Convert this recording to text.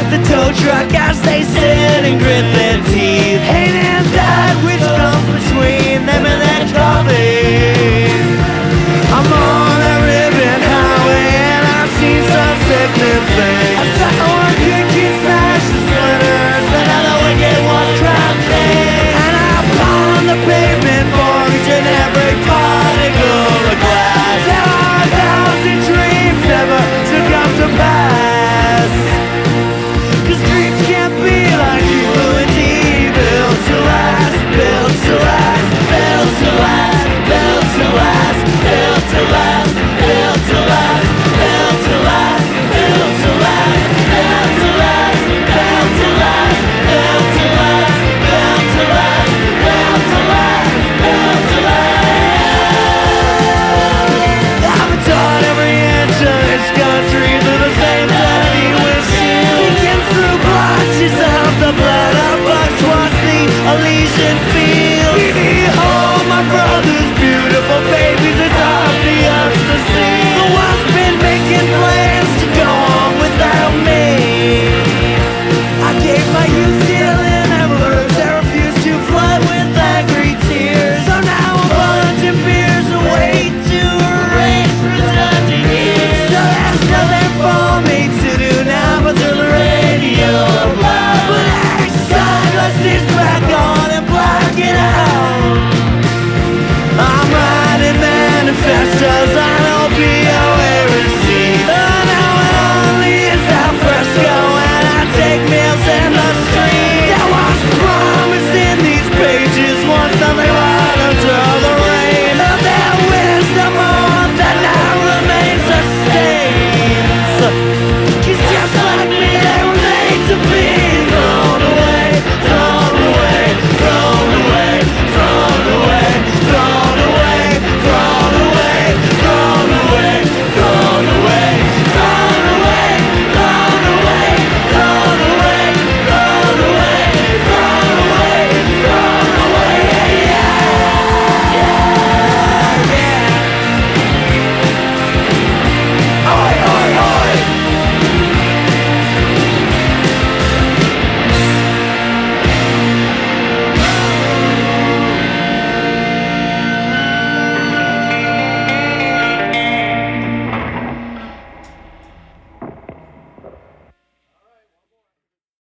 up the tow truck as they sit and grit their teeth, hating that which comes between them and their coffee. I'm on a ribbon highway and I've seen some sickening things. I saw one cookie smash the splinters, another wicked one crowd king, and I pound the pavement, mortgaging every particle of glass. There are 1,000 dreams never to come to pass, 'cause dreams can't be like humanity, built to last, built to last, built to last, built to last, built to last, built to last, built to last, built to last, built to last, built to last, built to last, built to last, built to last, built to last. I've been taught every inch of this country through the same tiny windshield, peeking through blotches of the blood of bucks once the Elysian field. Oh, my brother's beautiful babies, it's obvious to see. The world's been making plans to go on without me. I gave my youth stealing envelopes that refused to flood with angry tears. So now I'm punching beers away to erase redundant years. So there's nothing for me to do now but turn the radio loud. But hey, son, let's just back on and black it out. I'm writing manifestos on opioid receipts. Now it only is al fresco and I take meals in the street. There was promise in these pages, once nothing but under the rain of their wisdom on that now remains a stains. 'Cause just like me they were made to be